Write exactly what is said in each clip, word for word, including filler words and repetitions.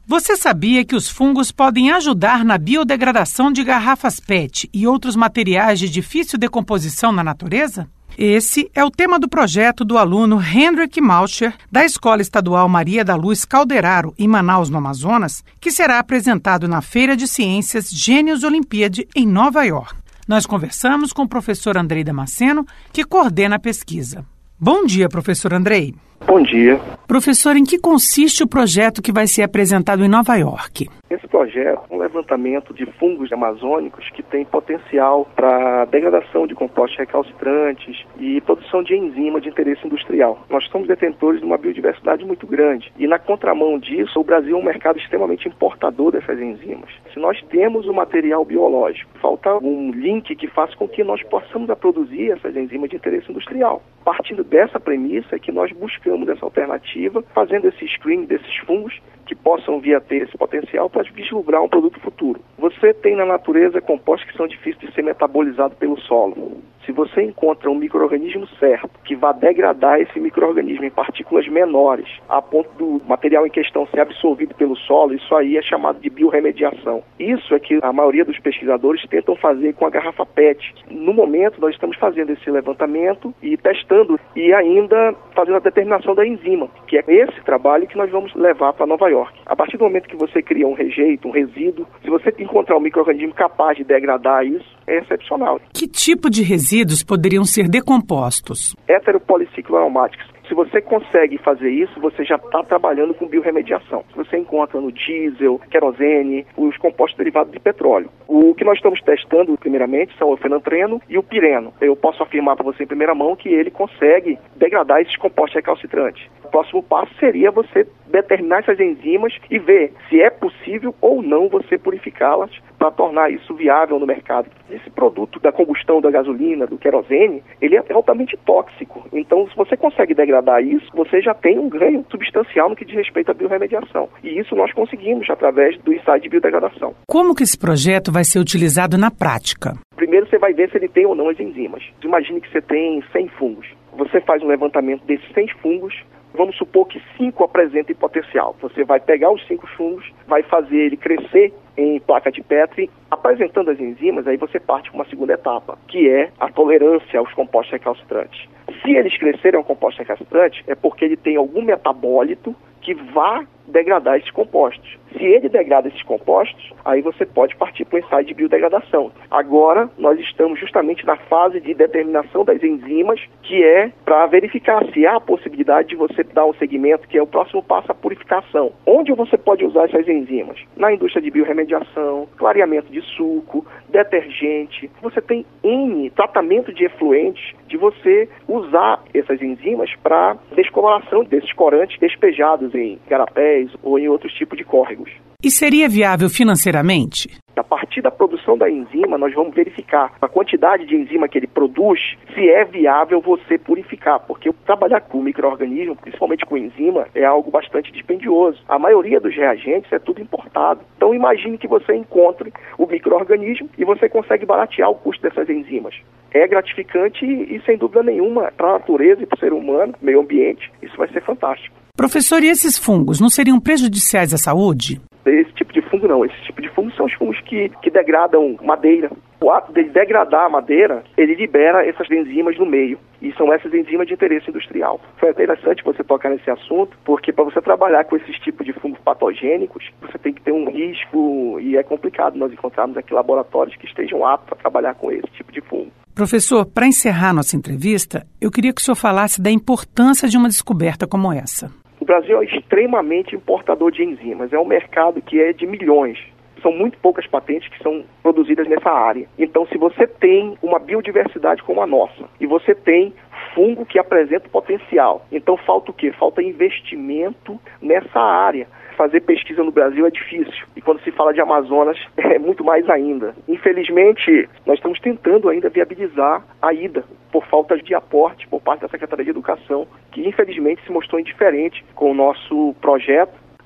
Você sabia que os fungos podem ajudar na biodegradação de garrafas P E T e outros materiais de difícil decomposição na natureza? Esse é o tema do projeto do aluno Hendrik Mauscher, da Escola Estadual Maria da Luz Calderaro, em Manaus, no Amazonas, que será apresentado na Feira de Ciências Gênios Olympiad, em Nova York. Nós conversamos com o professor Andrei Damasceno, que coordena a pesquisa. Bom dia, professor Andrei. Bom dia. Professor, em que consiste o projeto que vai ser apresentado em Nova York? Esse projeto é um levantamento de fungos amazônicos que tem potencial para degradação de compostos recalcitrantes e produção de enzima de interesse industrial. Nós somos detentores de uma biodiversidade muito grande e, na contramão disso, o Brasil é um mercado extremamente importador dessas enzimas. Se nós temos o material biológico, falta um link que faça com que nós possamos produzir essas enzimas de interesse industrial. Partindo dessa premissa é que nós buscamos essa alternativa, fazendo esse screening desses fungos que possam vir a ter esse potencial para vislumbrar um produto futuro. Você tem na natureza compostos que são difíceis de ser metabolizados pelo solo. Se você encontra um micro-organismo certo, que vai degradar esse micro-organismo em partículas menores, a ponto do material em questão ser absorvido pelo solo, isso aí é chamado de biorremediação. Isso é que a maioria dos pesquisadores tentam fazer com a garrafa P E T. No momento, nós estamos fazendo esse levantamento e testando e ainda fazendo a determinação da enzima, que é esse trabalho que nós vamos levar para Nova York. A partir do momento que você cria um rejeito, um resíduo, se você encontrar um micro-organismo capaz de degradar isso, é excepcional. Que tipo de resíduos poderiam ser decompostos? Heteropolicicloaromáticos. Se você consegue fazer isso, você já está trabalhando com biorremediação. Você encontra no diesel, querosene, os compostos derivados de petróleo. O que nós estamos testando, primeiramente, são o fenantreno e o pireno. Eu posso afirmar para você em primeira mão que ele consegue degradar esses compostos recalcitrantes. O próximo passo seria você determinar essas enzimas e ver se é possível ou não você purificá-las para tornar isso viável no mercado. Esse produto da combustão da gasolina, do querosene, ele é altamente tóxico. Então, se você consegue degradar isso, você já tem um ganho substancial no que diz respeito à biorremediação. E isso nós conseguimos através do ensaio de biodegradação. Como que esse projeto vai ser utilizado na prática? Primeiro você vai ver se ele tem ou não as enzimas. Imagine que você tem cem fungos. Você faz um levantamento desses cem fungos. Vamos supor que cinco apresentem potencial. Você vai pegar os cinco fungos, vai fazer ele crescer em placa de Petri, apresentando as enzimas, aí você parte para uma segunda etapa, que é a tolerância aos compostos recalcitrantes. Se eles crescerem a um composto recalcitrante, é porque ele tem algum metabólito que vá degradar esses compostos. Se ele degrada esses compostos, aí você pode partir para o ensaio de biodegradação. Agora, nós estamos justamente na fase de determinação das enzimas, que é para verificar se há a possibilidade de você dar um segmento, que é o próximo passo, a purificação. Onde você pode usar essas enzimas? Na indústria de biorremediação, clareamento de suco, detergente. Você tem N tratamento de efluentes de você usar essas enzimas para descoloração desses corantes despejados em garapés ou em outros tipos de córregos. E seria viável financeiramente? A partir da produção da enzima, nós vamos verificar a quantidade de enzima que ele produz, se é viável você purificar, porque trabalhar com micro-organismo, principalmente com enzima, é algo bastante dispendioso. A maioria dos reagentes é tudo importado. Então imagine que você encontre o micro-organismo e você consegue baratear o custo dessas enzimas. É gratificante e, e sem dúvida nenhuma, para a natureza e para o ser humano, meio ambiente, isso vai ser fantástico. Professor, e esses fungos não seriam prejudiciais à saúde? Esse tipo de fungo não. Esse tipo de fungo são os fungos que, que degradam madeira. O ato de degradar a madeira, ele libera essas enzimas no meio. E são essas enzimas de interesse industrial. Foi interessante você tocar nesse assunto, porque para você trabalhar com esses tipos de fungos patogênicos, você tem que ter um risco e é complicado nós encontrarmos aqui laboratórios que estejam aptos para trabalhar com esse tipo de fungo. Professor, para encerrar nossa entrevista, eu queria que o senhor falasse da importância de uma descoberta como essa. O Brasil é extremamente importador de enzimas. É um mercado que é de milhões. São muito poucas patentes que são produzidas nessa área. Então, se você tem uma biodiversidade como a nossa e você tem fungo que apresenta potencial, então falta o quê? Falta investimento nessa área. Fazer pesquisa no Brasil é difícil. E quando se fala de Amazonas, é muito mais ainda. Infelizmente, nós estamos tentando ainda viabilizar a ida, por falta de aporte por parte da Secretaria de Educação, que infelizmente se mostrou indiferente com o nosso projeto.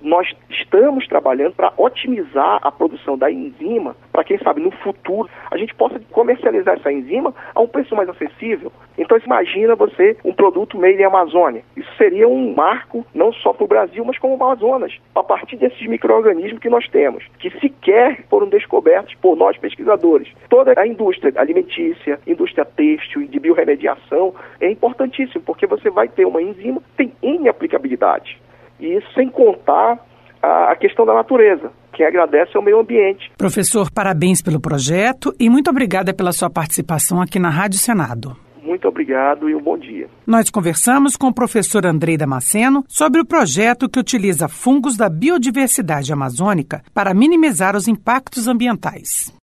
nós estamos trabalhando para otimizar a produção da enzima, para quem sabe no futuro a gente possa comercializar essa enzima a um preço mais acessível. Então imagina você um produto made em Amazônia. Isso seria um marco não só para o Brasil, mas como o Amazonas, a partir desses micro-organismos que nós temos, que sequer foram descobertos por nós pesquisadores. Toda a indústria alimentícia, indústria têxtil e de biorremediação é importantíssimo, porque você vai ter uma enzima que tem N aplicabilidade. E isso sem contar a questão da natureza. Quem agradece é o meio ambiente. Professor, parabéns pelo projeto e muito obrigada pela sua participação aqui na Rádio Senado. Muito obrigado e um bom dia. Nós conversamos com o professor Andrei Damasceno sobre o projeto que utiliza fungos da biodiversidade amazônica para minimizar os impactos ambientais.